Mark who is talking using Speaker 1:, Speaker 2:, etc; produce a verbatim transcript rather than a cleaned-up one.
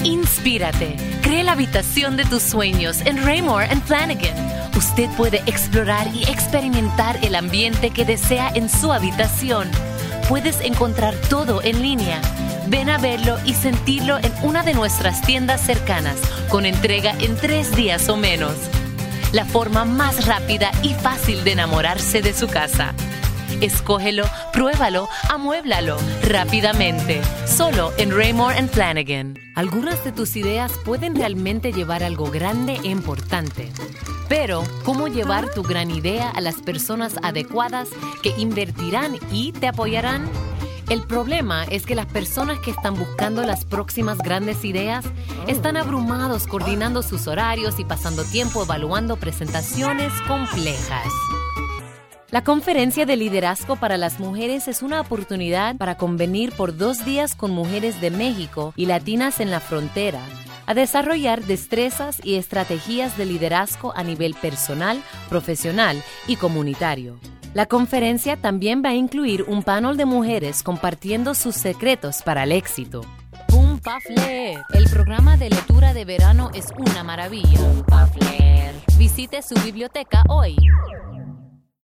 Speaker 1: Inspírate. Cree la habitación de tus sueños en Raymour and Flanigan. Usted puede explorar y experimentar el ambiente que desea en su habitación. Puedes encontrar todo en línea. Ven a verlo y sentirlo en una de nuestras tiendas cercanas, con entrega en tres días o menos. La forma más rápida y fácil de enamorarse de su casa. Escógelo, pruébalo, amuéblalo rápidamente. Solo en Raymour and Flanigan. Algunas de tus ideas pueden realmente llevar algo grande e importante. Pero, ¿cómo llevar tu gran idea a las personas adecuadas que invertirán y te apoyarán? El problema es que las personas que están buscando las próximas grandes ideas están abrumados coordinando sus horarios y pasando tiempo evaluando presentaciones complejas. La Conferencia de Liderazgo para las Mujeres es una oportunidad para convenir por dos días con mujeres de México y latinas en la frontera a desarrollar destrezas y estrategias de liderazgo a nivel personal, profesional y comunitario. La conferencia también va a incluir un panel de mujeres compartiendo sus secretos para el éxito. Boom Paf Leer. El programa de lectura de verano es una maravilla. Boom Paf Leer. Visite su biblioteca hoy.